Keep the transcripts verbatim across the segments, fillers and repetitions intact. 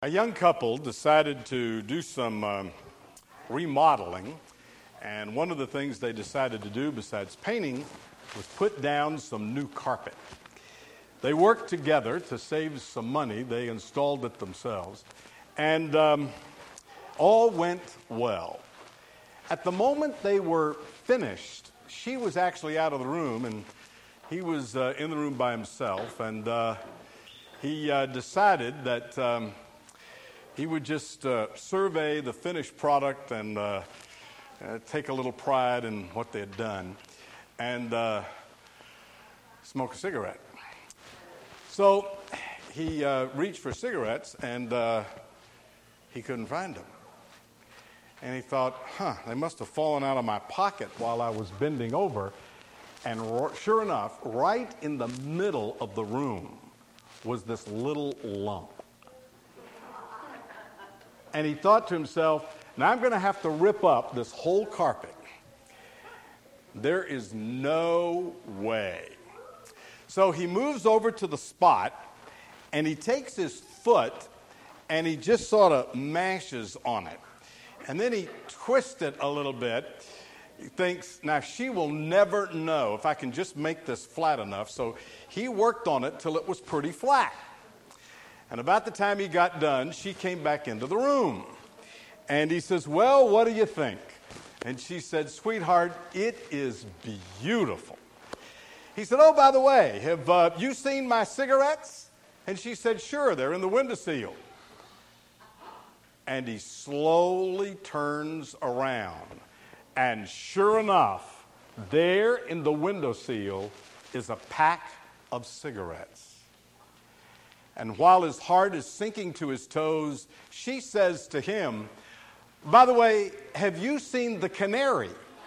A young couple decided to do some um, remodeling, and one of the things they decided to do besides painting was put down some new carpet. They worked together to save some money. They installed it themselves, and um, all went well. At the moment they were finished, she was actually out of the room, and he was uh, in the room by himself, and uh, he uh, decided that um, he would just uh, survey the finished product and uh, uh, take a little pride in what they had done and uh, smoke a cigarette. So he uh, reached for cigarettes and uh, he couldn't find them. And he thought, huh, they must have fallen out of my pocket while I was bending over. And ro- sure enough, right in the middle of the room was this little lump. And he thought to himself, now I'm going to have to rip up this whole carpet. There is no way. So he moves over to the spot, and he takes his foot, and he just sort of mashes on it. And then he twists it a little bit. He thinks, now she will never know if I can just make this flat enough. So he worked on it till it was pretty flat. And about the time he got done, she came back into the room. And he says, well, what do you think? And she said, sweetheart, it is beautiful. He said, oh, by the way, have uh, you seen my cigarettes? And she said, sure, they're in the windowsill. And he slowly turns around. And sure enough, there in the windowsill is a pack of cigarettes. And while his heart is sinking to his toes, she says to him, by the way, have you seen the canary?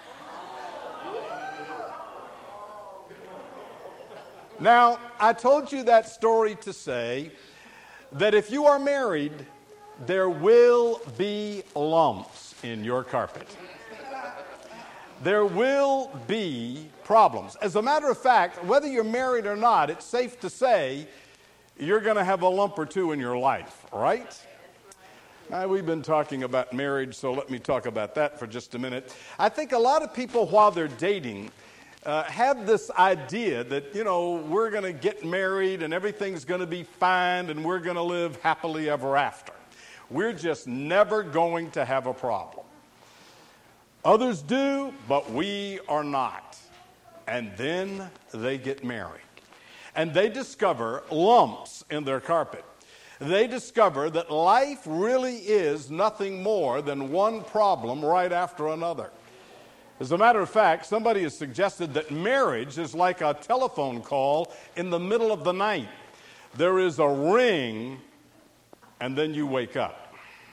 Now, I told you that story to say that if you are married, there will be lumps in your carpet. There will be problems. As a matter of fact, whether you're married or not, it's safe to say you're going to have a lump or two in your life, right? Now, we've been talking about marriage, so let me talk about that for just a minute. I think a lot of people, while they're dating, uh, have this idea that, you know, we're going to get married and everything's going to be fine and we're going to live happily ever after. We're just never going to have a problem. Others do, but we are not. And then they get married. And they discover lumps in their carpet. They discover that life really is nothing more than one problem right after another. As a matter of fact, somebody has suggested that marriage is like a telephone call in the middle of the night. There is a ring, and then you wake up.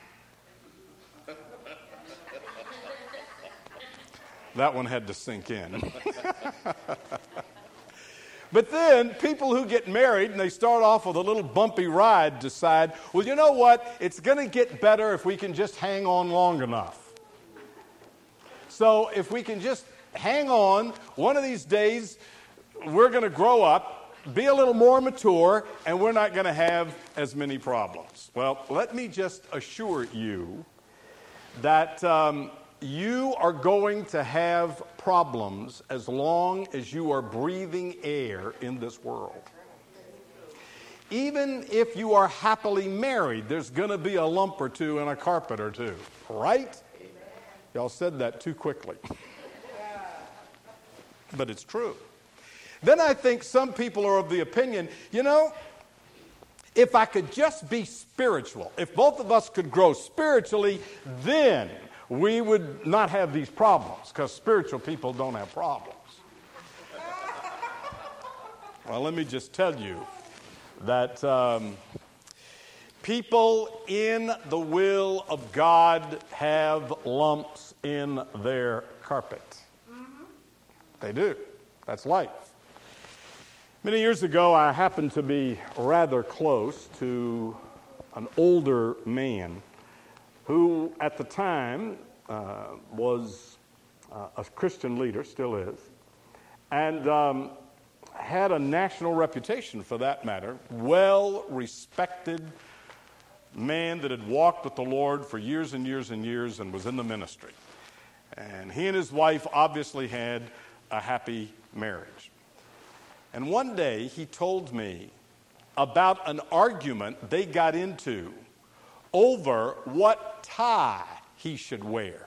That one had to sink in. But then people who get married and they start off with a little bumpy ride decide, well, you know what? It's going to get better if we can just hang on long enough. So if we can just hang on, one of these days we're going to grow up, be a little more mature, and we're not going to have as many problems. Well, let me just assure you that um, you are going to have problems as long as you are breathing air in this world. Even if you are happily married, there's going to be a lump or two in a carpet or two, right? Y'all said that too quickly. But it's true. Then I think some people are of the opinion, you know, if I could just be spiritual, if both of us could grow spiritually, then we would not have these problems, because spiritual people don't have problems. Well, let me just tell you that um, people in the will of God have lumps in their carpet. Mm-hmm. They do. That's life. Many years ago, I happened to be rather close to an older man who at the time uh, was uh, a Christian leader, still is, and um, had a national reputation for that matter, well respected, man that had walked with the Lord for years and years and years and was in the ministry. And he and his wife obviously had a happy marriage. And one day he told me about an argument they got into over what tie he should wear.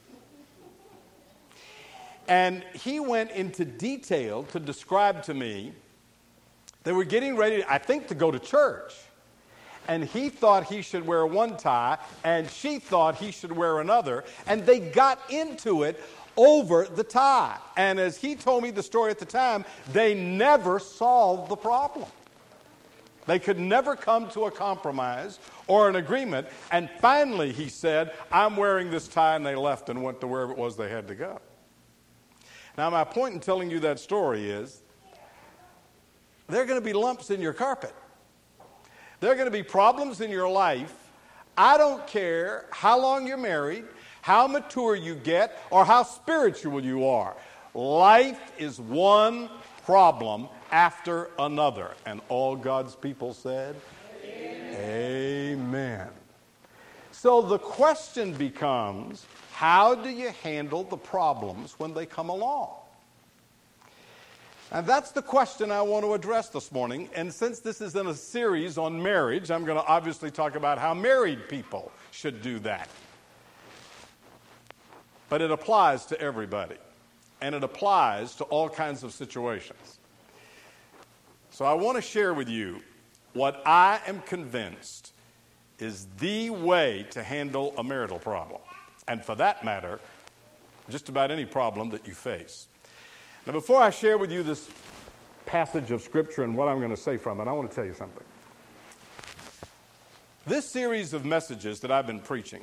And he went into detail to describe to me, they were getting ready, I think, to go to church. And he thought he should wear one tie, and she thought he should wear another. And they got into it over the tie. And as he told me the story at the time, they never solved the problem. They could never come to a compromise or an agreement. And finally, he said, I'm wearing this tie, and they left and went to wherever it was they had to go. Now, my point in telling you that story is, there are going to be lumps in your carpet. There are going to be problems in your life. I don't care how long you're married, how mature you get, or how spiritual you are. Life is one problem after another. And all God's people said, Amen. Amen. So the question becomes, how do you handle the problems when they come along? And that's the question I want to address this morning. And since this is in a series on marriage, I'm going to obviously talk about how married people should do that. But it applies to everybody. And it applies to all kinds of situations. So I want to share with you what I am convinced is the way to handle a marital problem. And for that matter, just about any problem that you face. Now, before I share with you this passage of Scripture and what I'm going to say from it, I want to tell you something. This series of messages that I've been preaching,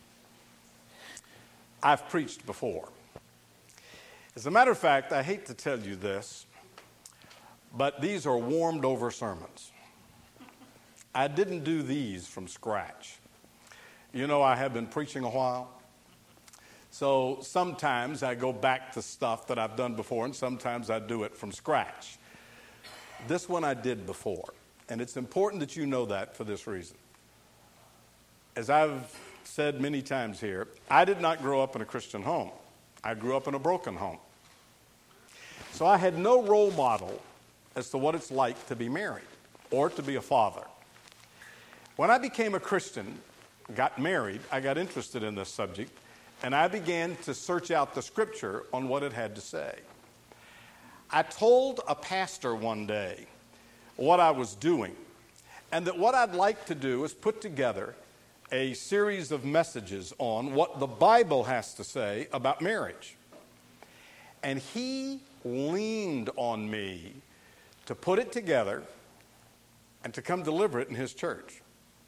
I've preached before. As a matter of fact, I hate to tell you this, but these are warmed over sermons. I didn't do these from scratch. You know, I have been preaching a while. So sometimes I go back to stuff that I've done before, and sometimes I do it from scratch. This one I did before, and it's important that you know that for this reason. As I've said many times here, I did not grow up in a Christian home. I grew up in a broken home. So I had no role model as to what it's like to be married or to be a father. When I became a Christian, got married, I got interested in this subject, and I began to search out the Scripture on what it had to say. I told a pastor one day what I was doing, and that what I'd like to do is put together a series of messages on what the Bible has to say about marriage. And he leaned on me to put it together and to come deliver it in his church.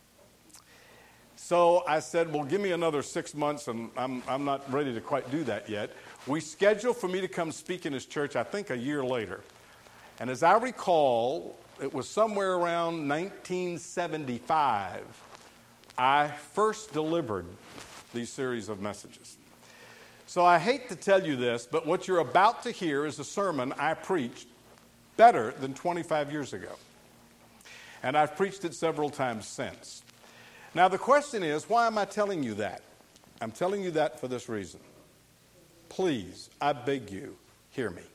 So I said, well, give me another six months, and I'm, I'm not ready to quite do that yet. We scheduled for me to come speak in his church, I think, a year later. And as I recall, it was somewhere around nineteen seventy-five, I first delivered these series of messages. So I hate to tell you this, but what you're about to hear is a sermon I preached better than twenty-five years ago. And I've preached it several times since. Now, the question is, why am I telling you that? I'm telling you that for this reason. Please, I beg you, hear me.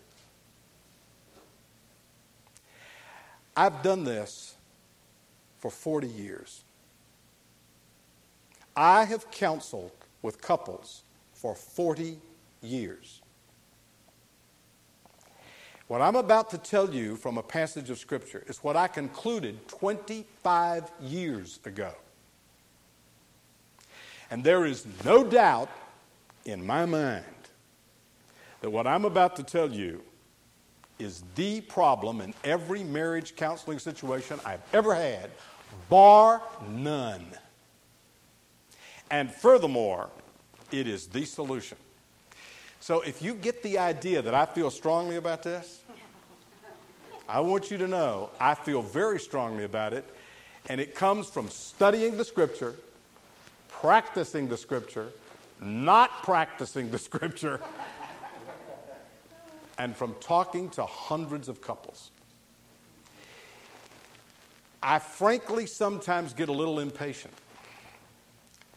I've done this for forty years. I have counseled with couples for forty years. What I'm about to tell you from a passage of Scripture is what I concluded twenty-five years ago. And there is no doubt in my mind that what I'm about to tell you is the problem in every marriage counseling situation I've ever had, bar none. And furthermore, it is the solution. So if you get the idea that I feel strongly about this, I want you to know I feel very strongly about it, and it comes from studying the Scripture, practicing the Scripture, not practicing the Scripture, and from talking to hundreds of couples. I frankly sometimes get a little impatient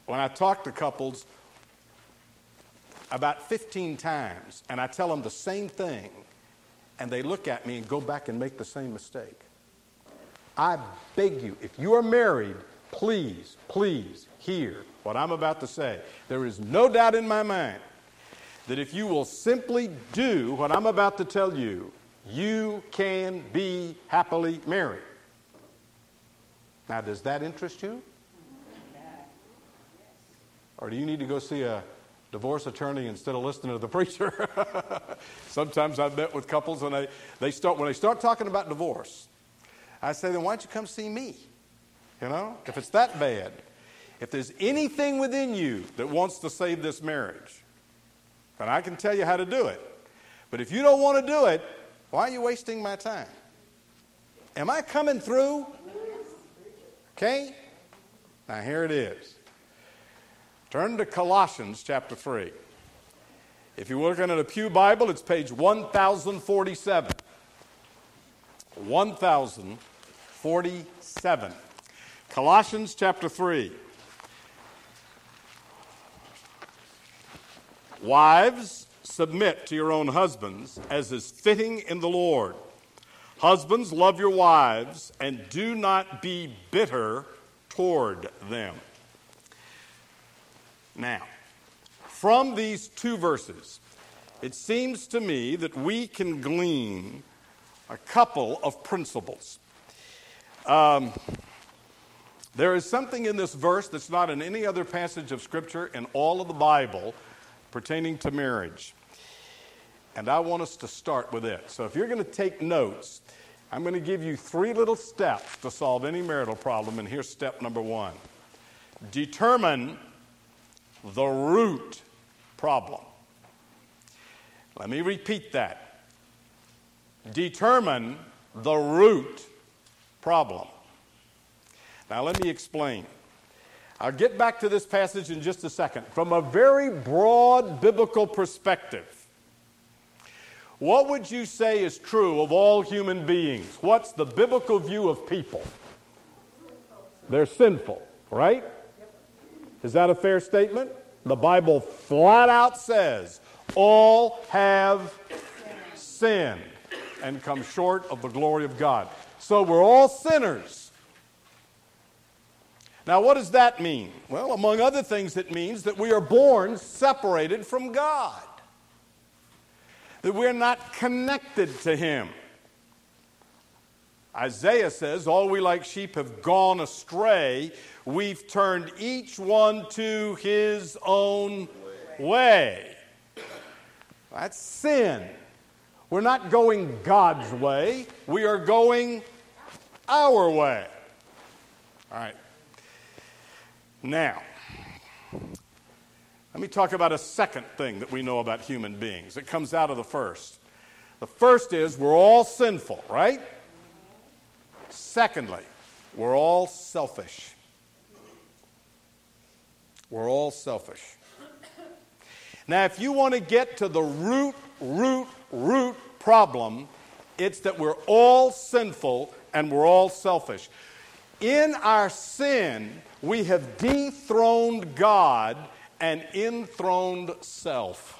when I talk to couples about fifteen times, and I tell them the same thing, and they look at me and go back and make the same mistake. I beg you, if you are married, please, please hear what I'm about to say. There is no doubt in my mind that if you will simply do what I'm about to tell you, you can be happily married. Now, does that interest you? Or do you need to go see a divorce attorney instead of listening to the preacher? Sometimes I've met with couples and they, they start when they start talking about divorce, I say, then why don't you come see me? You know, if it's that bad, if there's anything within you that wants to save this marriage, then I can tell you how to do it. But if you don't want to do it, why are you wasting my time? Am I coming through? Okay? Now here it is. Turn to Colossians chapter three. If you're looking at a Pew Bible, it's page one thousand forty-seven. one thousand forty-seven. Colossians chapter three. Wives, submit to your own husbands as is fitting in the Lord. Husbands, love your wives and do not be bitter toward them. Now, from these two verses, it seems to me that we can glean a couple of principles. Um, there is something in this verse that's not in any other passage of Scripture in all of the Bible pertaining to marriage. And I want us to start with it. So if you're going to take notes, I'm going to give you three little steps to solve any marital problem. And here's step number one. Determine the root problem. Let me repeat that. Determine the root problem. Now let me explain. I'll get back to this passage in just a second. From a very broad biblical perspective, what would you say is true of all human beings? What's the biblical view of people? They're sinful, right? Is that a fair statement? The Bible flat out says, all have sinned and come short of the glory of God. So we're all sinners. Now, what does that mean? Well, among other things, it means that we are born separated from God, that we're not connected to Him. Isaiah says, all we like sheep have gone astray. We've turned each one to his own way. That's sin. We're not going God's way. We are going our way. All right. Now, let me talk about a second thing that we know about human beings. It comes out of the first. The first is we're all sinful, right? Secondly, we're all selfish. We're all selfish. Now, if you want to get to the root, root, root problem, it's that we're all sinful and we're all selfish. In our sin, we have dethroned God and enthroned self.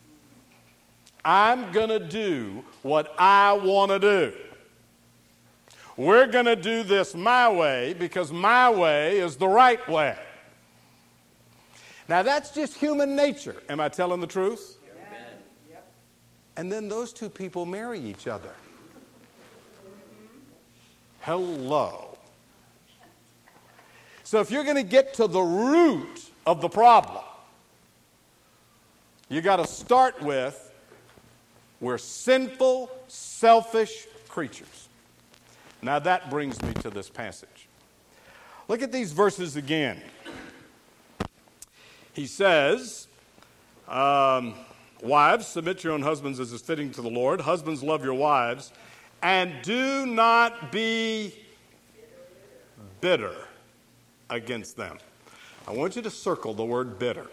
I'm going to do what I want to do. We're going to do this my way because my way is the right way. Now, that's just human nature. Am I telling the truth? Amen. Yep. And then those two people marry each other. Hello. So if you're going to get to the root of the problem, you got to start with we're sinful, selfish creatures. Now that brings me to this passage. Look at these verses again. He says, um, wives, submit your own husbands as is fitting to the Lord. Husbands, love your wives. And do not be bitter against them. I want you to circle the word bitter.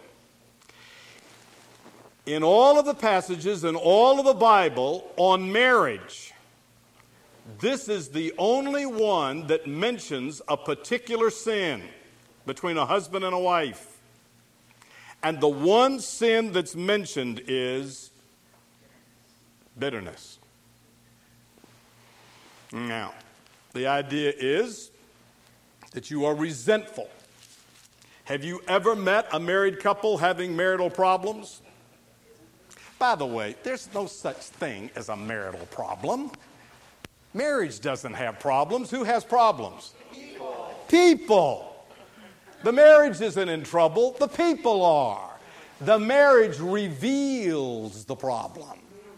In all of the passages in all of the Bible on marriage, this is the only one that mentions a particular sin between a husband and a wife. And the one sin that's mentioned is bitterness. Now, the idea is that you are resentful. Have you ever met a married couple having marital problems? By the way, there's no such thing as a marital problem. Marriage doesn't have problems. Who has problems? People. People. The marriage isn't in trouble. The people are. The marriage reveals the problem.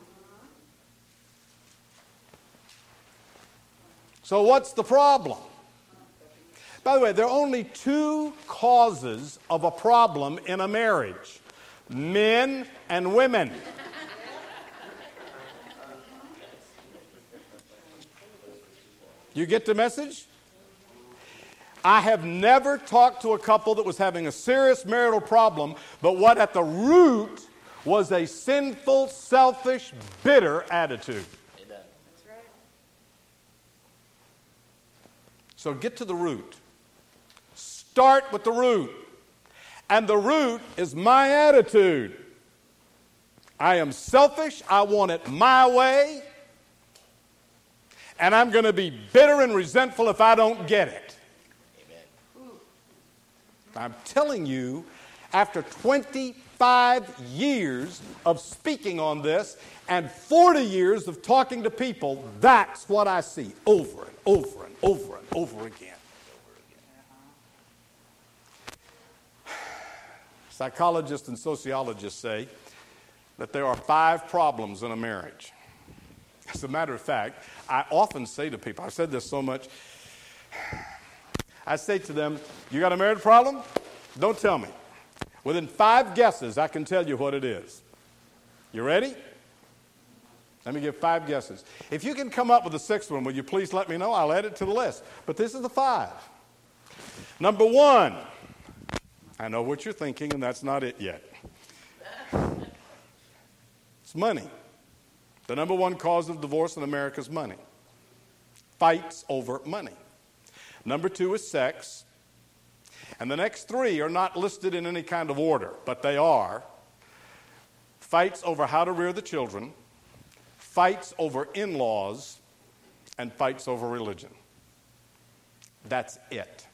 So what's the problem? By the way, there are only two causes of a problem in a marriage: men and women. You get the message? I have never talked to a couple that was having a serious marital problem, but what at the root was a sinful, selfish, bitter attitude. Amen. That's right. So get to the root. Start with the root. And the root is my attitude. I am selfish. I want it my way. And I'm going to be bitter and resentful if I don't get it. I'm telling you, after twenty-five years of speaking on this and forty years of talking to people, that's what I see over and over and over and over again. Psychologists and sociologists say that there are five problems in a marriage. As a matter of fact, I often say to people, I've said this so much, I say to them, you got a marriage problem? Don't tell me. Within five guesses, I can tell you what it is. You ready? Let me give five guesses. If you can come up with a sixth one, will you please let me know? I'll add it to the list. But this is the five. Number one, I know what you're thinking, and that's not it yet. It's money. The number one cause of divorce in America is money. Fights over money. Number two is sex. And the next three are not listed in any kind of order, but they are fights over how to rear the children, fights over in-laws, and fights over religion. That's it.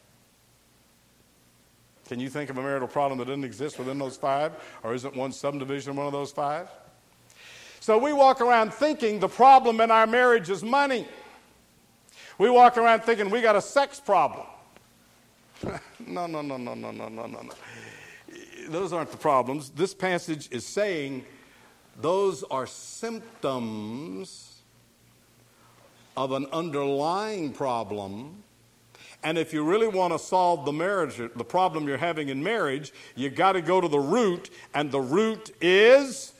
Can you think of a marital problem that didn't exist within those five? Or isn't one subdivision one of those five? So we walk around thinking the problem in our marriage is money. We walk around thinking we got a sex problem. no, no, no, no, no, no, no, no, no. Those aren't the problems. This passage is saying those are symptoms of an underlying problem. And if you really want to solve the marriage, the problem you're having in marriage, you got to go to the root, and the root is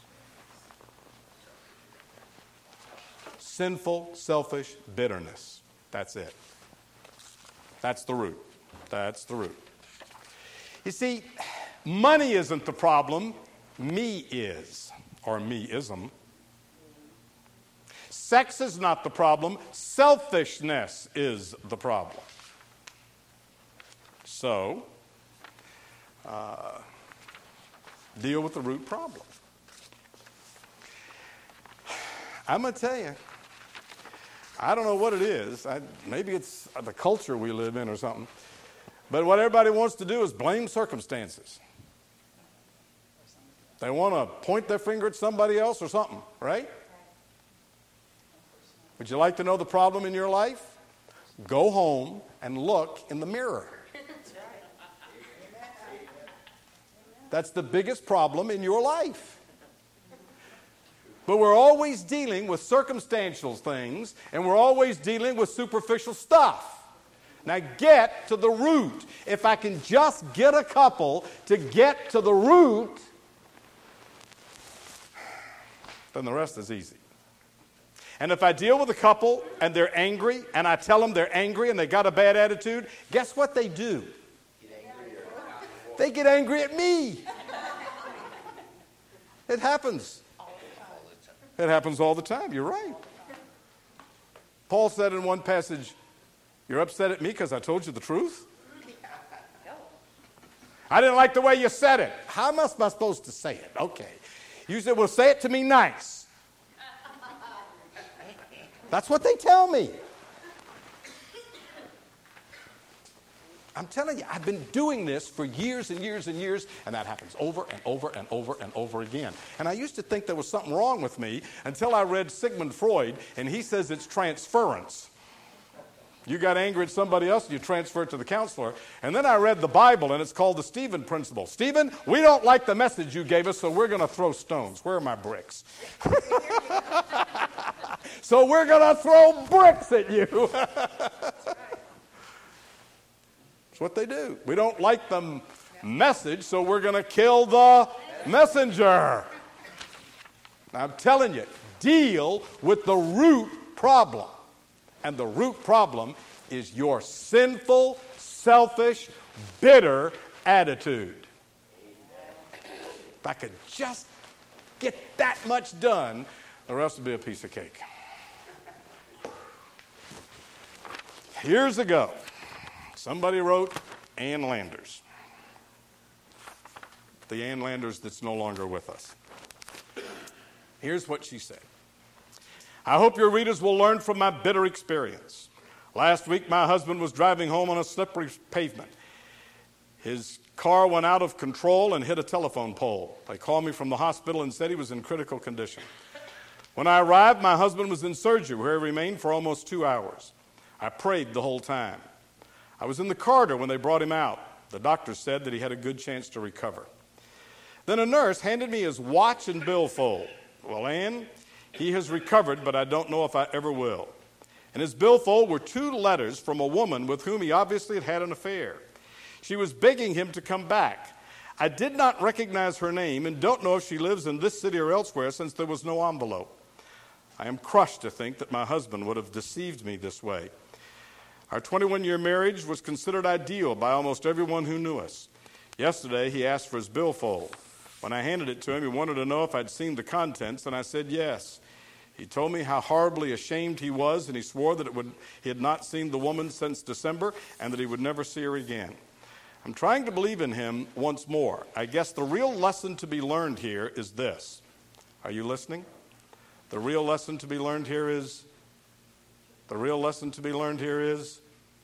sinful, selfish bitterness. That's it. That's the root. That's the root. You see, money isn't the problem. Me is, or me-ism. Sex is not the problem. Selfishness is the problem. So, uh, deal with the root problem. I'm going to tell you, I don't know what it is. I, maybe it's the culture we live in or something. But what everybody wants to do is blame circumstances. They want to point their finger at somebody else or something, right? Would you like to know the problem in your life? Go home and look in the mirror. That's the biggest problem in your life. But we're always dealing with circumstantial things, and we're always dealing with superficial stuff. Now get to the root. If I can just get a couple to get to the root, then the rest is easy. And if I deal with a couple and they're angry, and I tell them they're angry and they got a bad attitude, guess what they do? They get angry at me. It happens. It happens all the time. You're right. Paul said in one passage, you're upset at me because I told you the truth? I didn't like the way you said it. how am I supposed to say it? Okay. You said, well, say it to me nice. That's what they tell me. I'm telling you, I've been doing this for years and years and years, and that happens over and over and over and over again. And I used to think there was something wrong with me until I read Sigmund Freud, and he says it's transference. You got angry at somebody else, and you transfer it to the counselor. And then I read the Bible, and it's called the Stephen Principle. Stephen, we don't like the message you gave us, so we're going to throw stones. Where are my bricks? So we're going to throw bricks at you. That's what they do. We don't like the message, so we're going to kill the messenger. I'm telling you, deal with the root problem. And the root problem is your sinful, selfish, bitter attitude. If I could just get that much done, the rest would be a piece of cake. Years ago, somebody wrote Ann Landers. The Ann Landers that's no longer with us. Here's what she said. I hope your readers will learn from my bitter experience. Last week, my husband was driving home on a slippery pavement. His car went out of control and hit a telephone pole. They called me from the hospital and said he was in critical condition. When I arrived, my husband was in surgery, where he remained for almost two hours. I prayed the whole time. I was in the corridor when they brought him out. The doctor said that he had a good chance to recover. Then a nurse handed me his watch and billfold. Well, Ann, he has recovered, but I don't know if I ever will. In his billfold were two letters from a woman with whom he obviously had had an affair. She was begging him to come back. I did not recognize her name and don't know if she lives in this city or elsewhere, since there was no envelope. I am crushed to think that my husband would have deceived me this way. Our twenty-one-year marriage was considered ideal by almost everyone who knew us. Yesterday, he asked for his billfold. When I handed it to him, he wanted to know if I'd seen the contents, and I said yes. He told me how horribly ashamed he was, and he swore that it would, he had not seen the woman since December and that he would never see her again. I'm trying to believe in him once more. I guess the real lesson to be learned here is this. Are you listening? The real lesson to be learned here is, the real lesson to be learned here is,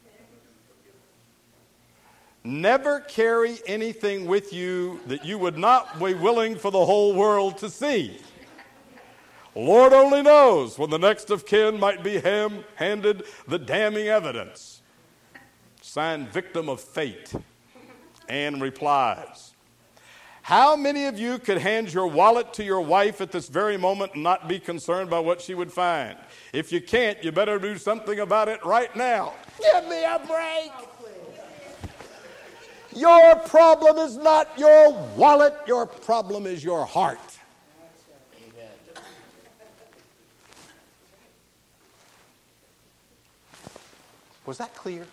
never carry anything with you that you would not be willing for the whole world to see. Lord only knows when the next of kin might be ham- handed the damning evidence. Signed, victim of fate. Ann replies, how many of you could hand your wallet to your wife at this very moment and not be concerned by what she would find? If you can't, you better do something about it right now. Give me a break. Your problem is not your wallet. Your problem is your heart. Amen. Was that clear?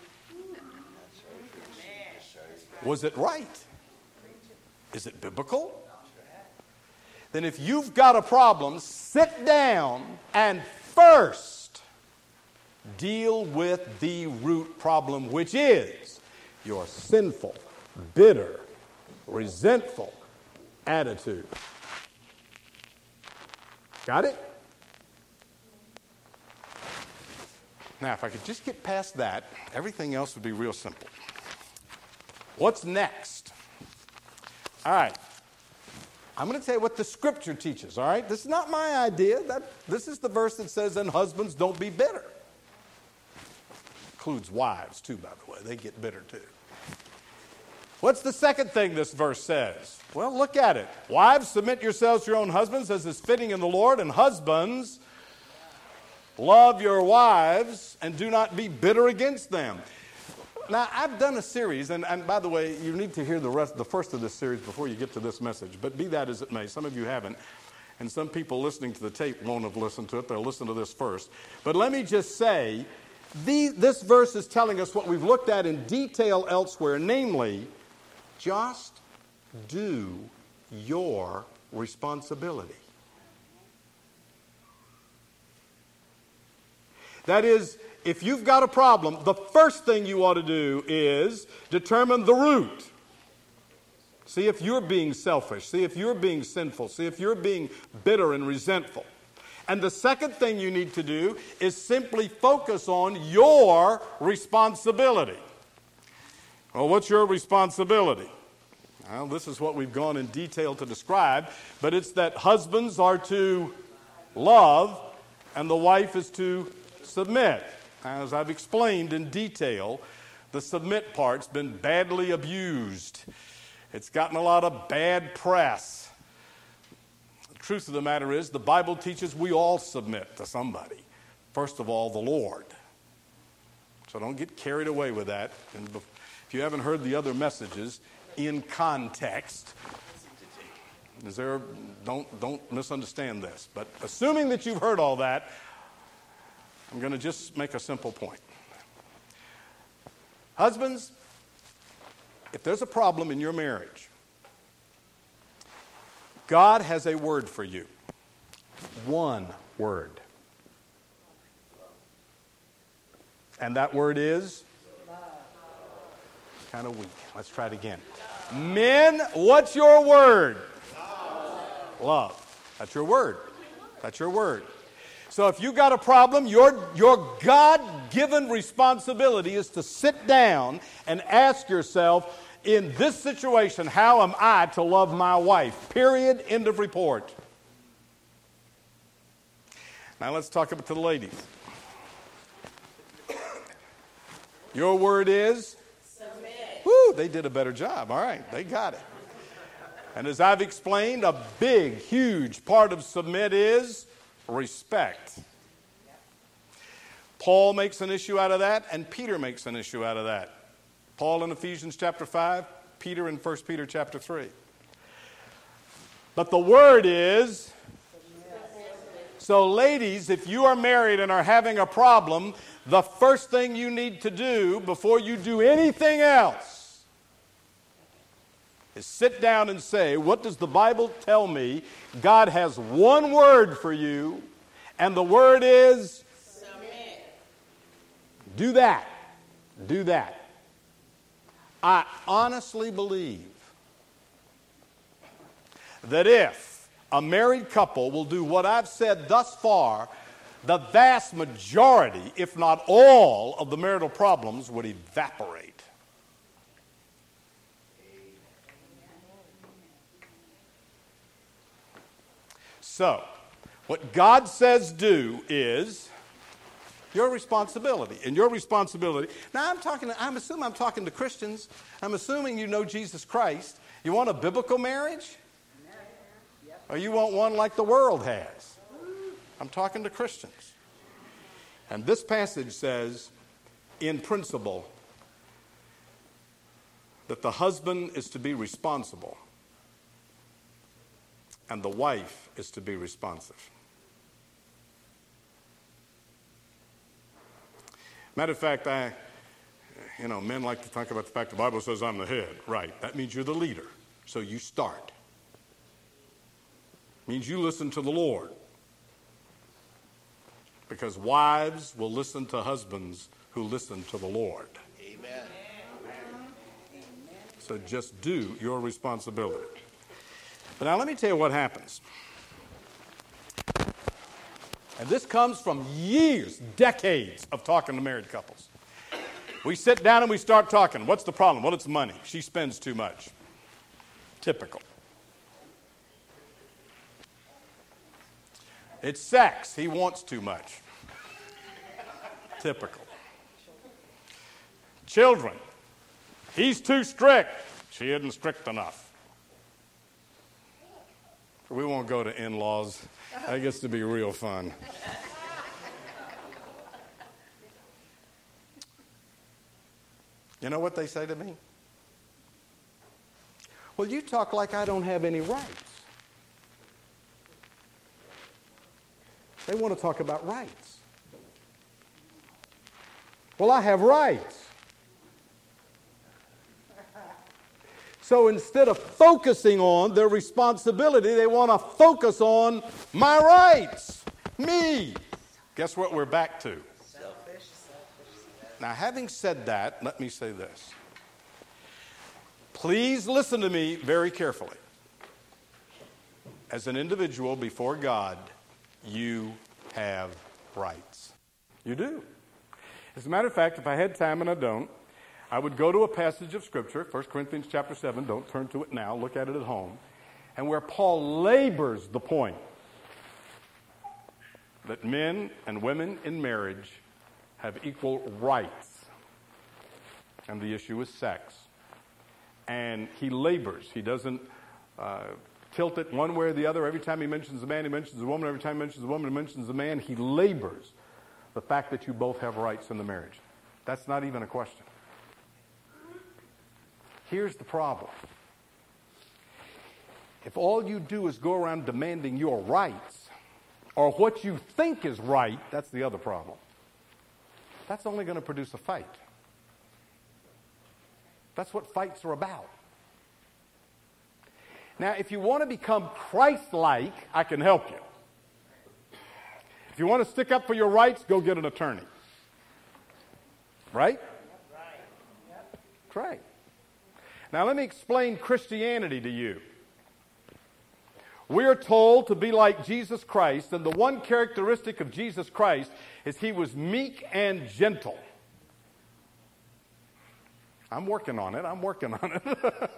Was it right? Is it biblical? Then if you've got a problem, sit down and first deal with the root problem, which is your sinful, bitter, resentful attitude. Got it? Now, if I could just get past that, everything else would be real simple. What's next? All right. I'm going to tell you what the Scripture teaches, all right? This is not my idea. That, this is the verse that says, and husbands, don't be bitter. Includes wives, too, by the way. They get bitter, too. What's the second thing this verse says? Well, look at it. Wives, submit yourselves to your own husbands as is fitting in the Lord. And husbands, love your wives and do not be bitter against them. Now, I've done a series, and, and by the way, you need to hear the rest, the first of this series before you get to this message. But be that as it may, some of you haven't. And some people listening to the tape won't have listened to it. They'll listen to this first. But let me just say, the, this verse is telling us what we've looked at in detail elsewhere, namely, just do your responsibility. That is, if you've got a problem, the first thing you ought to do is determine the root. See if you're being selfish. See if you're being sinful. See if you're being bitter and resentful. And the second thing you need to do is simply focus on your responsibility. Well, what's your responsibility? Well, this is what we've gone in detail to describe, but it's that husbands are to love and the wife is to submit. As I've explained in detail, the submit part's been badly abused. It's gotten a lot of bad press. The truth of the matter is, the Bible teaches we all submit to somebody. First of all, the Lord. So don't get carried away with that. And if you haven't heard the other messages, in context, is there, don't, don't misunderstand this. But assuming that you've heard all that, I'm going to just make a simple point. Husbands, if there's a problem in your marriage, God has a word for you. One word. And that word is? Kind of weak. Let's try it again. Men, what's your word? Love. Love. That's your word. That's your word. So if you got a problem, your, your God-given responsibility is to sit down and ask yourself, in this situation, how am I to love my wife? Period. End of report. Now let's talk about to the ladies. Your word is? Submit. Woo, they did a better job. All right, they got it. And as I've explained, a big, huge part of submit is respect. Paul makes an issue out of that, and Peter makes an issue out of that. Paul in Ephesians chapter five, Peter in First Peter chapter three. But the word is, so ladies, if you are married and are having a problem, the first thing you need to do before you do anything else is sit down and say, what does the Bible tell me? God has one word for you, and the word is? Submit. Do that. Do that. I honestly believe that if a married couple will do what I've said thus far, the vast majority, if not all, of the marital problems would evaporate. So, what God says do is your responsibility. And your responsibility. Now, I'm talking, I'm assuming I'm talking to Christians. I'm assuming you know Jesus Christ. You want a biblical marriage? Or you want one like the world has? I'm talking to Christians. And this passage says, in principle, that the husband is to be responsible and the wife is to be responsive. Matter of fact, I, you know, men like to talk about the fact the Bible says I'm the head. Right. That means you're the leader. So you start. It means you listen to the Lord. Because wives will listen to husbands who listen to the Lord. Amen. So just do your responsibility. But now let me tell you what happens. And this comes from years, decades of talking to married couples. We sit down and we start talking. What's the problem? Well, it's money. She spends too much. Typical. It's sex. He wants too much. Typical. Children. He's too strict. She isn't strict enough. We won't go to in-laws. That gets to be real fun. You know what they say to me? Well, you talk like I don't have any rights. They want to talk about rights. Well, I have rights. So instead of focusing on their responsibility, they want to focus on my rights, me. Guess what we're back to? Selfish. Now, having said that, let me say this. Please listen to me very carefully. As an individual before God, you have rights. You do. As a matter of fact, if I had time, and I don't, I would go to a passage of Scripture, First Corinthians chapter seven, don't turn to it now, look at it at home, and where Paul labors the point that men and women in marriage have equal rights. And the issue is sex. And he labors. He doesn't uh, tilt it one way or the other. Every time he mentions a man, he mentions a woman. Every time he mentions a woman, he mentions a man. He labors the fact that you both have rights in the marriage. That's not even a question. Here's the problem. If all you do is go around demanding your rights, or what you think is right, that's the other problem. That's only going to produce a fight. That's what fights are about. Now, if you want to become Christ-like, I can help you. If you want to stick up for your rights, go get an attorney. Right? That's right. Now, let me explain Christianity to you. We are told to be like Jesus Christ, and the one characteristic of Jesus Christ is he was meek and gentle. I'm working on it. I'm working on it.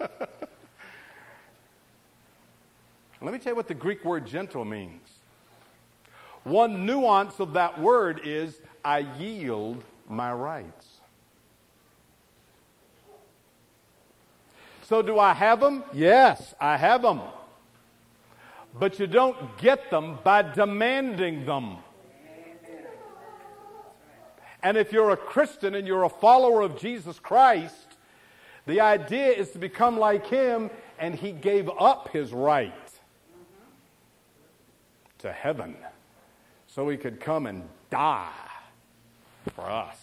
Let me tell you what the Greek word gentle means. One nuance of that word is, I yield my rights. So do I have them? Yes, I have them. But you don't get them by demanding them. And if you're a Christian and you're a follower of Jesus Christ, the idea is to become like him, and he gave up his right to heaven so he could come and die for us.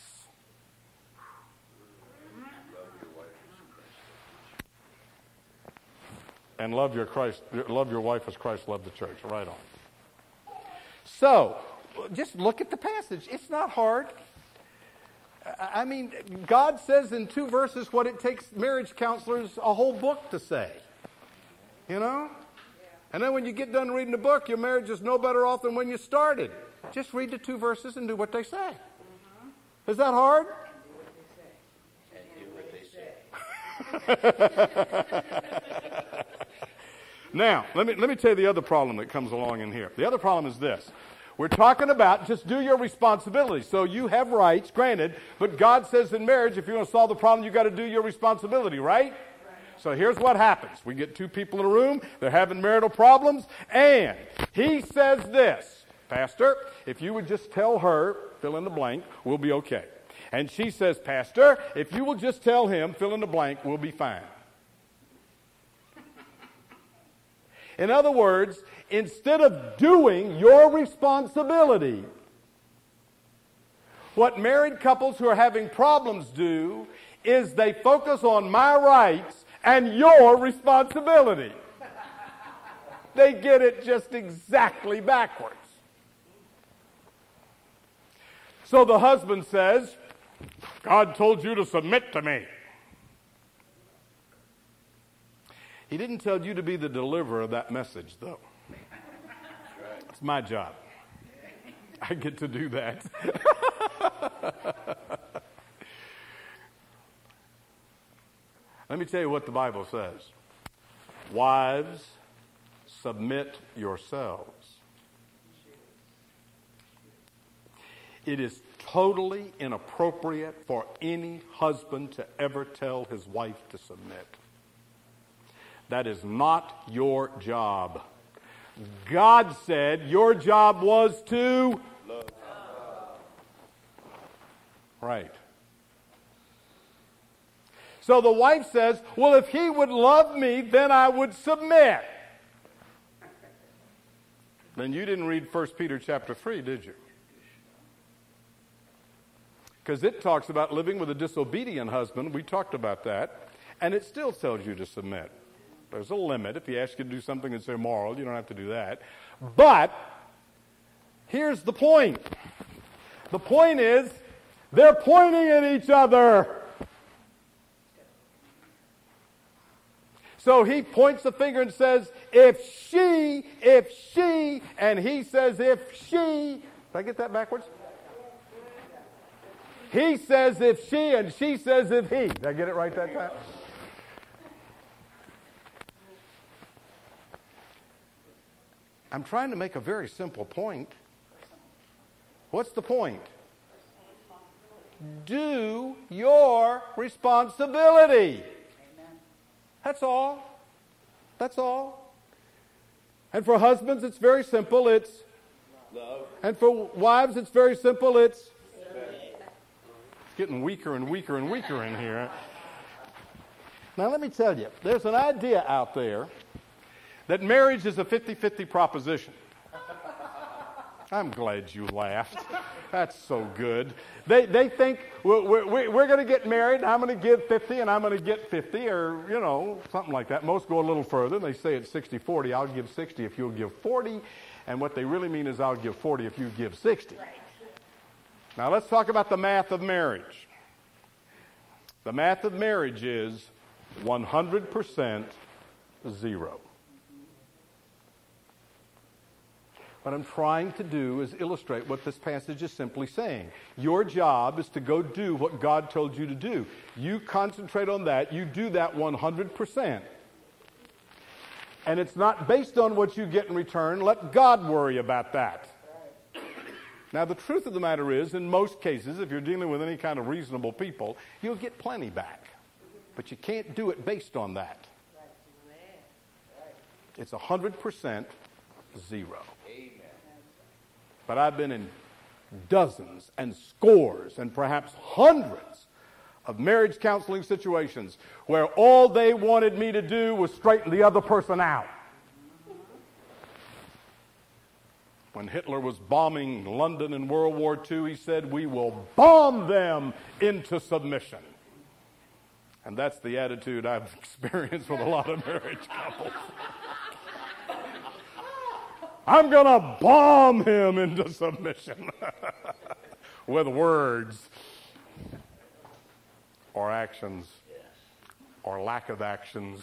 And love your Christ, love your wife as Christ loved the church. Right on. So, just look at the passage. It's not hard. I mean, God says in two verses what it takes marriage counselors a whole book to say. You know? And then when you get done reading the book, your marriage is no better off than when you started. Just read the two verses and do what they say. Is that hard? And do what they say. Now, let me, let me tell you the other problem that comes along in here. The other problem is this. We're talking about just do your responsibility. So you have rights, granted, but God says in marriage, if you want to solve the problem, you've got to do your responsibility, right? Right. So here's what happens. We get two people in a room, they're having marital problems, and he says this, Pastor, if you would just tell her, fill in the blank, we'll be okay. And she says, Pastor, if you will just tell him, fill in the blank, we'll be fine. In other words, instead of doing your responsibility, what married couples who are having problems do is they focus on my rights and your responsibility. They get it just exactly backwards. So the husband says, God told you to submit to me. He didn't tell you to be the deliverer of that message, though. It's my job. I get to do that. Let me tell you what the Bible says. Wives, submit yourselves. It is totally inappropriate for any husband to ever tell his wife to submit. That is not your job. God said your job was to love. Right. So the wife says, well, if he would love me, then I would submit. Then you didn't read First Peter chapter three, did you? Because it talks about living with a disobedient husband. We talked about that. And it still tells you to submit. There's a limit. If he asks you to do something that's immoral, you don't have to do that. But here's the point. The point is, they're pointing at each other. So he points the finger and says, if she, if she, and he says, if she. Did I get that backwards? He says, if she, and she says, if he. Did I get it right that time? I'm trying to make a very simple point. What's the point? Do your responsibility. That's all. That's all. And for husbands, it's very simple. It's love. And for wives, it's very simple. It's it's getting weaker and weaker and weaker in here. Now, let me tell you, there's an idea out there that marriage is a fifty-fifty proposition. I'm glad you laughed. That's so good. They they think we're, we're, we're going to get married, I'm going to give fifty, and I'm going to get fifty, or, you know, something like that. Most go a little further. They say it's sixty forty. I'll give sixty if you'll give forty. And what they really mean is I'll give forty if you give sixty. Now, let's talk about the math of marriage. The math of marriage is one hundred percent zero. What I'm trying to do is illustrate what this passage is simply saying. Your job is to go do what God told you to do. You concentrate on that. You do that one hundred percent. And it's not based on what you get in return. Let God worry about that. Now, the truth of the matter is, in most cases, if you're dealing with any kind of reasonable people, you'll get plenty back. But you can't do it based on that. It's one hundred percent zero. But I've been in dozens and scores and perhaps hundreds of marriage counseling situations where all they wanted me to do was straighten the other person out. When Hitler was bombing London in World War Two, he said, we will bomb them into submission. And that's the attitude I've experienced with a lot of marriage couples. I'm going to bomb him into submission with words or actions or lack of actions.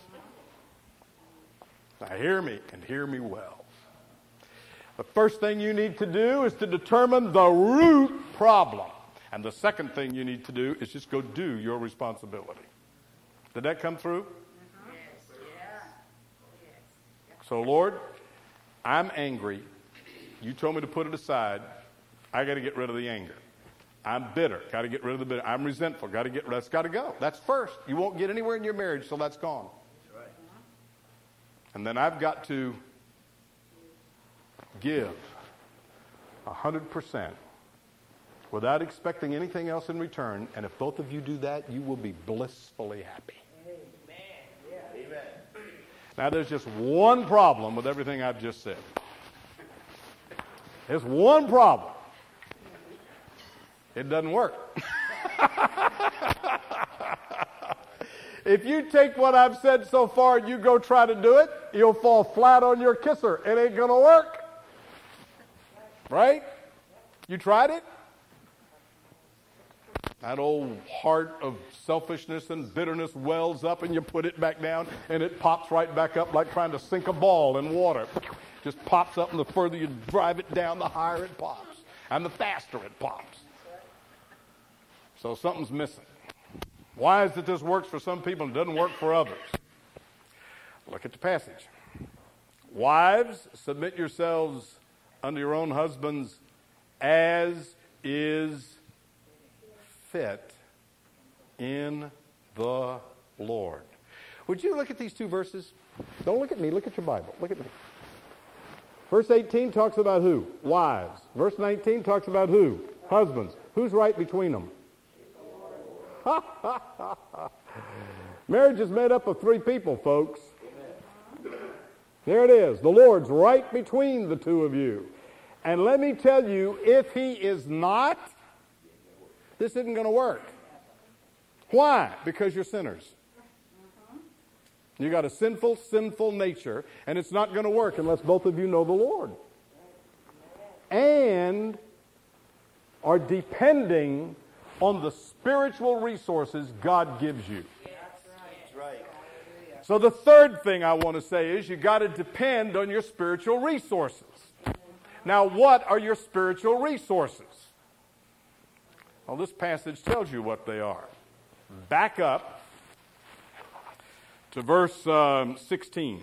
Now hear me, and hear me well. The first thing you need to do is to determine the root problem. And the second thing you need to do is just go do your responsibility. Did that come through? Yes. Yeah. So, Lord, I'm angry. You told me to put it aside. I got to get rid of the anger. I'm bitter. Got to get rid of the bitter. I'm resentful. Got to get rid. That's got to go. That's first. You won't get anywhere in your marriage till that's gone. That's right. And then I've got to give a hundred percent without expecting anything else in return. And if both of you do that, you will be blissfully happy. Now, there's just one problem with everything I've just said. There's one problem. It doesn't work. If you take what I've said so far and you go try to do it, you'll fall flat on your kisser. It ain't going to work. Right? You tried it? That old heart of selfishness and bitterness wells up, and you put it back down, and it pops right back up like trying to sink a ball in water. Just pops up, and the further you drive it down, the higher it pops, and the faster it pops. So something's missing. Why is it this works for some people and doesn't work for others? Look at the passage. Wives, submit yourselves unto your own husbands as is fit in the Lord. Would you look at these two verses? Don't look at me. Look at your Bible. Look at me. Verse eighteen talks about who? Wives. Verse nineteen talks about who? Husbands. Who's right between them? Marriage is made up of three people, folks. There it is. The Lord's right between the two of you. And let me tell you, if he is not, this isn't going to work. Why? Because you're sinners. You got a sinful, sinful nature, and it's not going to work unless both of you know the Lord. And are depending on the spiritual resources God gives you. That's right. So the third thing I want to say is you got to depend on your spiritual resources. Now, what are your spiritual resources? Well, this passage tells you what they are. Back up to verse um, sixteen.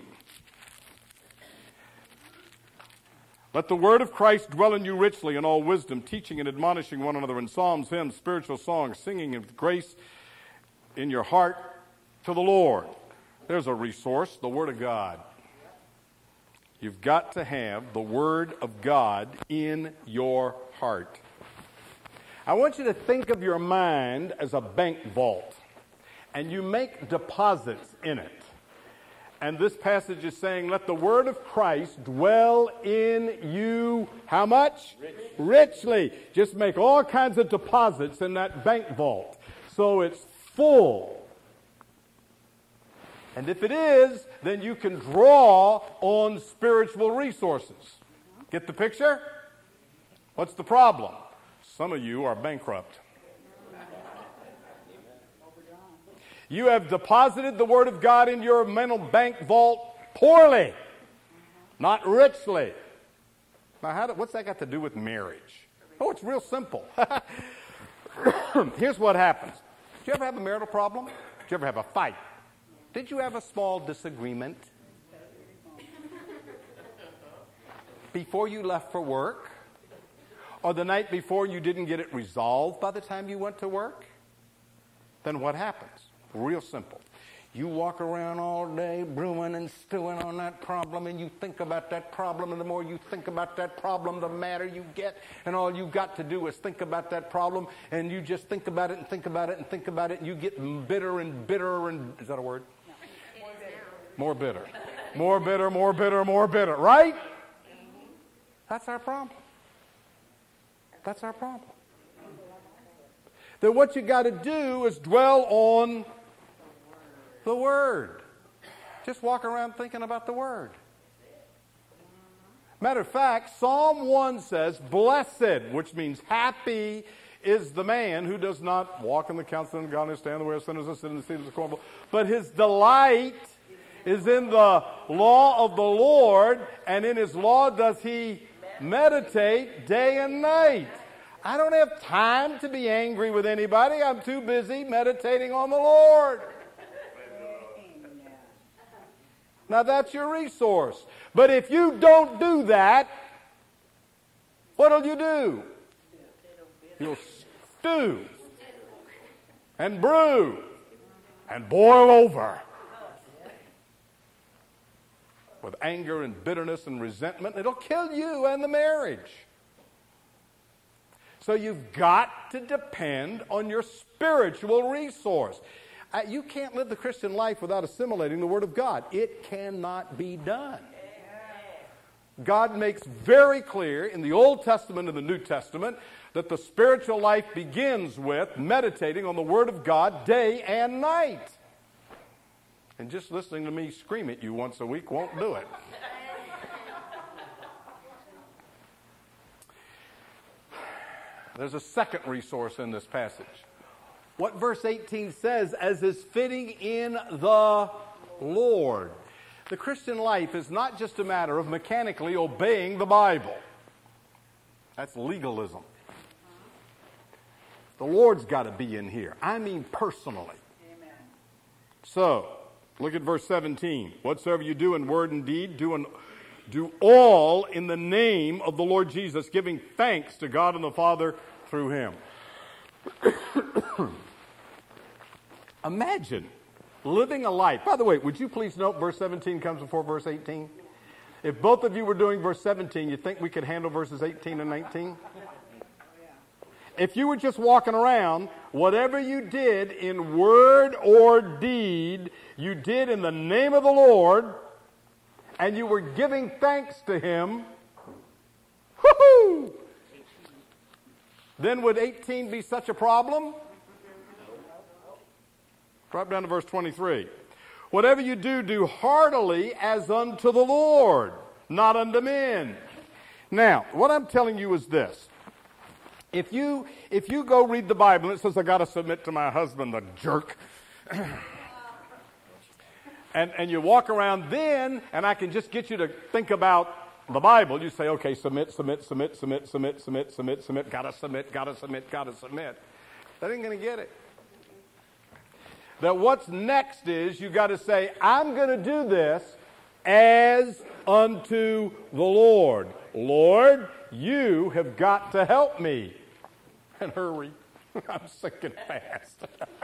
Let the word of Christ dwell in you richly in all wisdom, teaching and admonishing one another in psalms, hymns, spiritual songs, singing with grace in your heart to the Lord. There's a resource, the Word of God. You've got to have the Word of God in your heart. I want you to think of your mind as a bank vault, and you make deposits in it. And this passage is saying, let the word of Christ dwell in you, how much? Richly. Richly. Just make all kinds of deposits in that bank vault so it's full. And if it is, then you can draw on spiritual resources. Get the picture? What's the problem? Some of you are bankrupt. You have deposited the Word of God in your mental bank vault poorly, not richly. Now, how do, what's that got to do with marriage? Oh, it's real simple. Here's what happens. Did you ever have a marital problem? Did you ever have a fight? Did you have a small disagreement before you left for work? Or the night before you didn't get it resolved by the time you went to work? Then what happens? Real simple. You walk around all day brewing and stewing on that problem, and you think about that problem, and the more you think about that problem, the madder you get, and all you've got to do is think about that problem, and you just think about it and think about it and think about it, and you get bitter and bitter and, is that a word? No. More bitter. More bitter, more bitter, more bitter, right? That's our problem. That's our problem. Then what you got to do is dwell on the Word. Just walk around thinking about the Word. Matter of fact, Psalm one says, blessed, which means happy, is the man who does not walk in the counsel of godliness, stand in the way of sinners, and sit in the seat of the scornful, but his delight is in the law of the Lord, and in his law does he meditate day and night. I don't have time to be angry with anybody. I'm too busy meditating on the Lord. Now that's your resource. But if you don't do that, what'll you do? You'll stew and brew and boil over with anger and bitterness and resentment. It'll kill you and the marriage. So you've got to depend on your spiritual resource. Uh, you can't live the Christian life without assimilating the Word of God. It cannot be done. God makes very clear in the Old Testament and the New Testament that the spiritual life begins with meditating on the Word of God day and night. And just listening to me scream at you once a week won't do it. There's a second resource in this passage. What verse eighteen says, as is fitting in the Lord. The Christian life is not just a matter of mechanically obeying the Bible. That's legalism. The Lord's got to be in here. I mean personally. Amen. So, look at verse seventeen. Whatsoever you do in word and deed, do, in, do all in the name of the Lord Jesus, giving thanks to God and the Father through him. Imagine living a life. By the way, would you please note verse seventeen comes before verse eighteen? If both of you were doing verse seventeen, you think we could handle verses eighteen and nineteen? If you were just walking around, whatever you did in word or deed, you did in the name of the Lord, and you were giving thanks to him, whoo-hoo! Then would eighteen be such a problem? Drop down to verse twenty-three. Whatever you do, do heartily as unto the Lord, not unto men. Now, what I'm telling you is this. If you if you go read the Bible and it says, I got to submit to my husband, the jerk. and, and you walk around then, and I can just get you to think about the Bible. You say, okay, submit, submit, submit, submit, submit, submit, submit, submit, gotta submit, gotta submit, gotta submit. That ain't going to get it. That what's next is you got to say, I'm going to do this as unto the Lord. Lord, you have got to help me. And hurry. I'm sinking fast.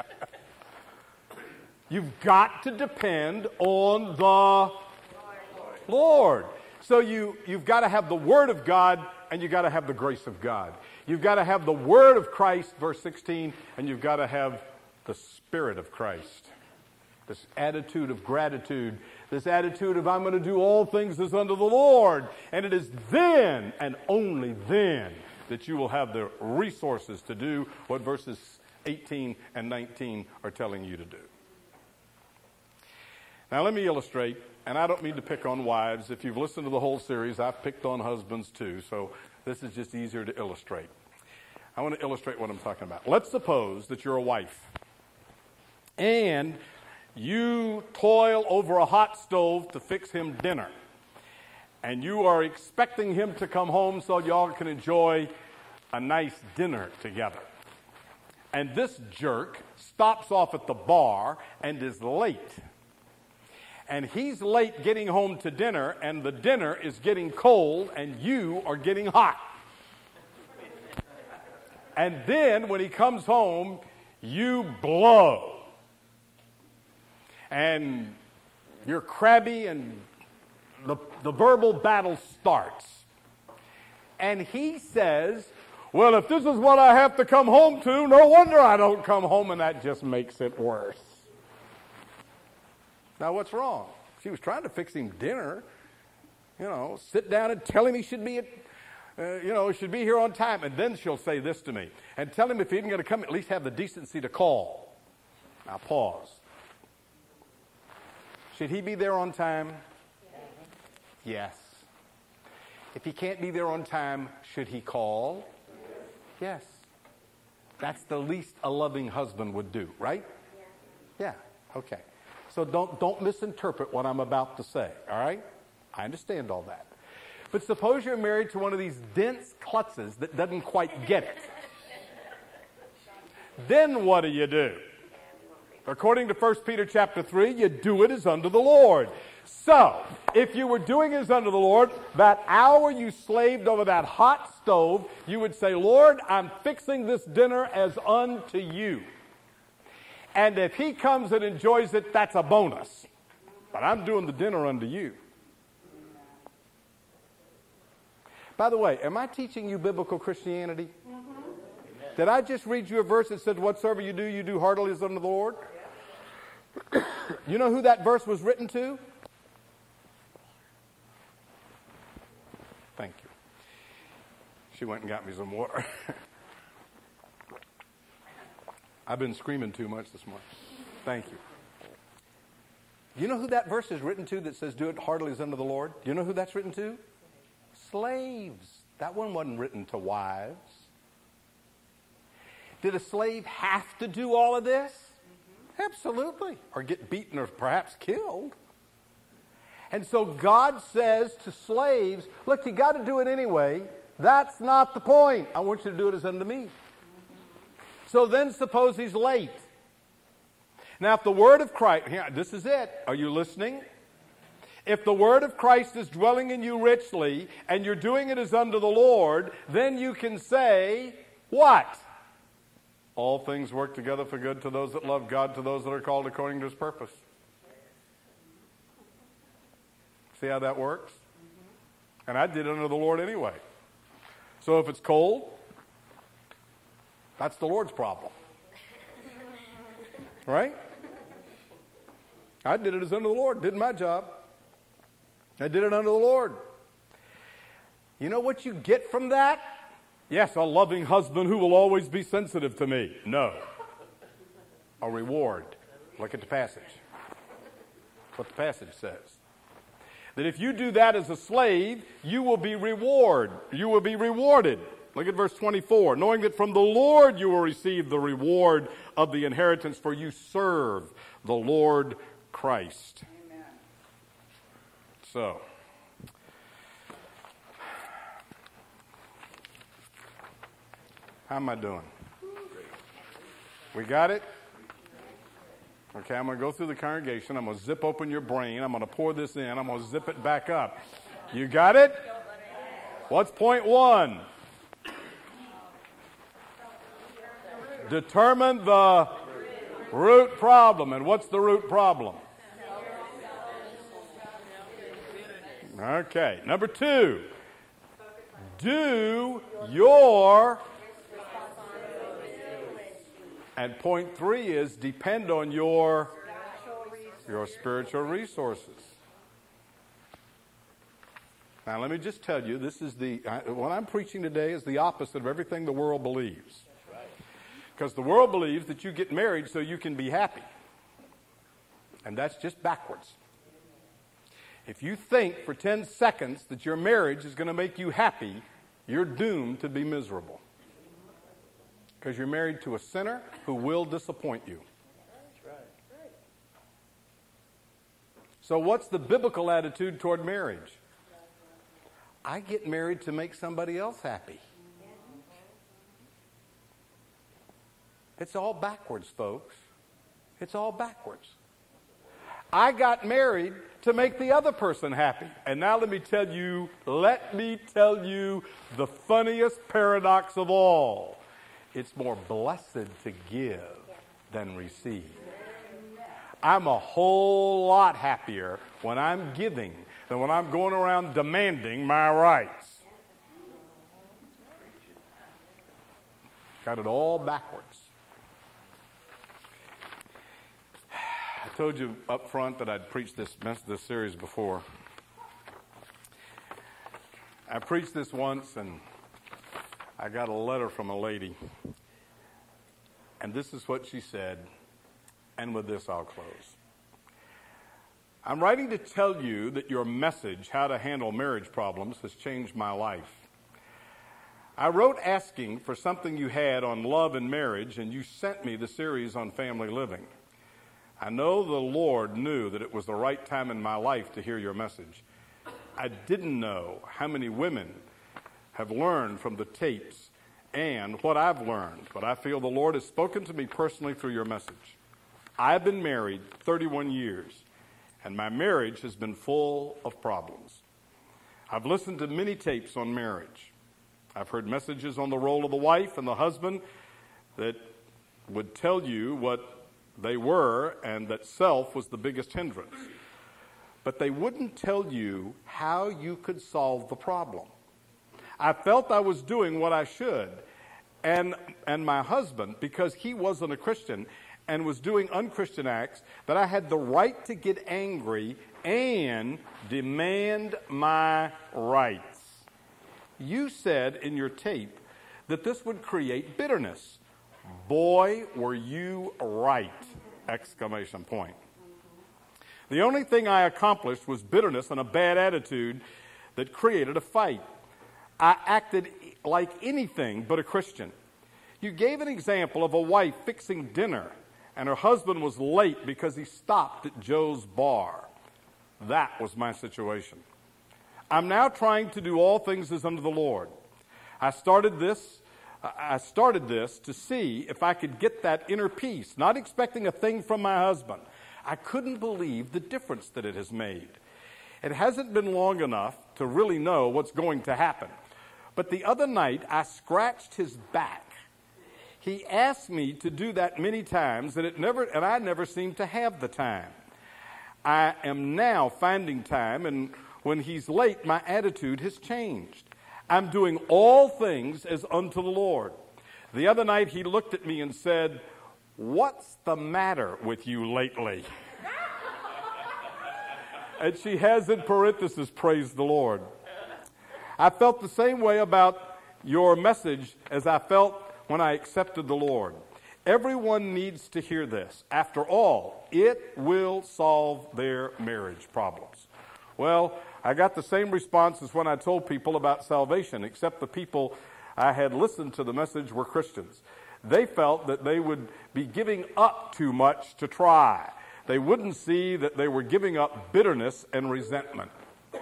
You've got to depend on the Lord. So you, you've got to have the Word of God, and you've got to have the grace of God. You've got to have the Word of Christ, verse sixteen, and you've got to have the Spirit of Christ. This attitude of gratitude, this attitude of I'm going to do all things as unto the Lord. And it is then, and only then, that you will have the resources to do what verses eighteen and nineteen are telling you to do. Now let me illustrate, and I don't mean to pick on wives. If you've listened to the whole series, I've picked on husbands too, so this is just easier to illustrate. I want to illustrate what I'm talking about. Let's suppose that you're a wife, and you toil over a hot stove to fix him dinner. And you are expecting him to come home so y'all can enjoy a nice dinner together. And this jerk stops off at the bar and is late. And he's late getting home to dinner, and the dinner is getting cold, and you are getting hot. And then when he comes home, you blow. And you're crabby, and the, the verbal battle starts. And he says, well, if this is what I have to come home to, no wonder I don't come home, and that just makes it worse. Now, what's wrong? She was trying to fix him dinner. You know, sit down and tell him he should be at, uh, you know, should be here on time. And then she'll say this to me. And tell him if he isn't going to come, at least have the decency to call. Now, pause. Should he be there on time? Yes. If he can't be there on time, should he call? Yes. That's the least a loving husband would do, right? Yeah. Okay. So don't don't misinterpret what I'm about to say, all right? I understand all that. But suppose you're married to one of these dense klutzes that doesn't quite get it. Then what do you do? According to First Peter chapter three, you do it as unto the Lord. So, if you were doing as unto the Lord, that hour you slaved over that hot stove, you would say, Lord, I'm fixing this dinner as unto you. And if he comes and enjoys it, that's a bonus. But I'm doing the dinner unto you. By the way, am I teaching you biblical Christianity? Mm-hmm. Did I just read you a verse that said, whatsoever you do, you do heartily as unto the Lord? Yeah. You know who that verse was written to? Thank you. She went and got me some water. I've been screaming too much this morning. Thank you. You know who that verse is written to that says, do it heartily as unto the Lord? Do you know who that's written to? Slaves. That one wasn't written to wives. Did a slave have to do all of this? Mm-hmm. Absolutely. Or get beaten or perhaps killed. And so God says to slaves, look, you got to do it anyway. That's not the point. I want you to do it as unto me. So then suppose he's late. Now, if the word of Christ, here, this is it. Are you listening? If the word of Christ is dwelling in you richly and you're doing it as unto the Lord, then you can say, what? All things work together for good to those that love God, to those that are called according to his purpose. See how that works? And I did it unto the Lord anyway. So if it's cold, that's the Lord's problem. Right? I did it as unto the Lord. Did my job. I did it unto the Lord. You know what you get from that? Yes, a loving husband who will always be sensitive to me. No. A reward. Look at the passage. What the passage says. That if you do that as a slave, you will be reward. You will be rewarded. Look at verse twenty-four. Knowing that from the Lord you will receive the reward of the inheritance, for you serve the Lord Christ. So, how am I doing? We got it? Okay, I'm going to go through the congregation. I'm going to zip open your brain. I'm going to pour this in. I'm going to zip it back up. You got it? What's point one? Determine the root problem. And what's the root problem? Okay, number two. Do your... And point three is depend on your, your spiritual resources. Now, let me just tell you, this is the, what I'm preaching today is the opposite of everything the world believes. Because the world believes that you get married so you can be happy. And that's just backwards. If you think for ten seconds that your marriage is going to make you happy, you're doomed to be miserable. Because you're married to a sinner who will disappoint you. So what's the biblical attitude toward marriage? I get married to make somebody else happy. It's all backwards, folks. It's all backwards. I got married to make the other person happy. And now let me tell you, let me tell you the funniest paradox of all. It's more blessed to give than receive. I'm a whole lot happier when I'm giving than when I'm going around demanding my rights. Got it all backwards. I told you up front that I'd preached this, this series before. I preached this once, and I got a letter from a lady, and this is what she said, and with this I'll close. I'm writing to tell you that your message, How to Handle Marriage Problems, has changed my life. I wrote asking for something you had on love and marriage, and you sent me the series on family living. I know the Lord knew that it was the right time in my life to hear your message. I didn't know how many women have learned from the tapes and what I've learned, but I feel the Lord has spoken to me personally through your message. I've been married thirty-one years, and my marriage has been full of problems. I've listened to many tapes on marriage. I've heard messages on the role of the wife and the husband that would tell you what they were and that self was the biggest hindrance. But they wouldn't tell you how you could solve the problem. I felt I was doing what I should. And, and my husband, because he wasn't a Christian and was doing unchristian acts, that I had the right to get angry and demand my rights. You said in your tape that this would create bitterness. Boy, were you right! Exclamation point. The only thing I accomplished was bitterness and a bad attitude that created a fight. I acted like anything but a Christian. You gave an example of a wife fixing dinner and her husband was late because he stopped at Joe's bar. That was my situation. I'm now trying to do all things as unto the Lord. I started this I started this to see if I could get that inner peace, not expecting a thing from my husband. I couldn't believe the difference that it has made. It hasn't been long enough to really know what's going to happen. But the other night, I scratched his back. He asked me to do that many times, and it never, and I never seemed to have the time. I am now finding time, and when he's late, my attitude has changed. I'm doing all things as unto the Lord. The other night he looked at me and said, "What's the matter with you lately?" And she has in parentheses, "Praise the Lord." I felt the same way about your message as I felt when I accepted the Lord. Everyone needs to hear this. After all, it will solve their marriage problems. Well, I got the same response as when I told people about salvation, except the people I had listened to the message were Christians. They felt that they would be giving up too much to try. They wouldn't see that they were giving up bitterness and resentment.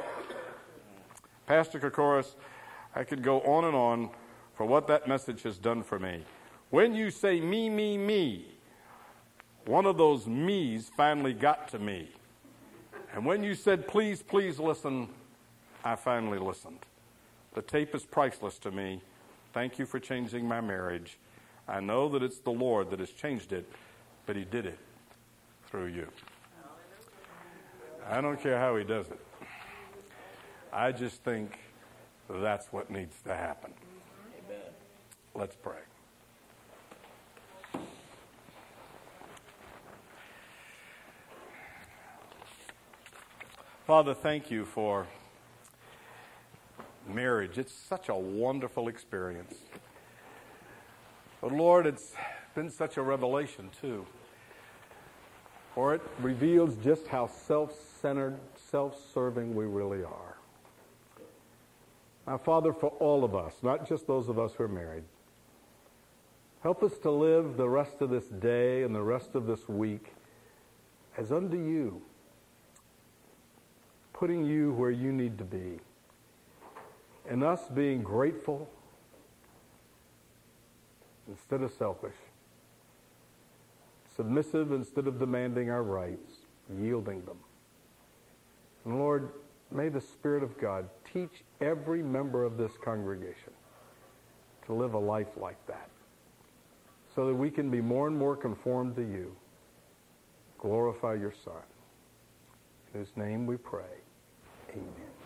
Pastor Kokoris, I could go on and on for what that message has done for me. When you say me, me, me, one of those me's finally got to me. And when you said, please, please listen, I finally listened. The tape is priceless to me. Thank you for changing my marriage. I know that it's the Lord that has changed it, but he did it through you. I don't care how he does it. I just think that's what needs to happen. Amen. Let's pray. Father, thank you for marriage. It's such a wonderful experience. But Lord, it's been such a revelation too. For it reveals just how self-centered, self-serving we really are. Now, Father, for all of us, not just those of us who are married, help us to live the rest of this day and the rest of this week as unto you, putting you where you need to be, and us being grateful instead of selfish, submissive instead of demanding our rights, yielding them. And Lord, may the Spirit of God teach every member of this congregation to live a life like that, so that we can be more and more conformed to you. Glorify your Son. In his name we pray. Amen.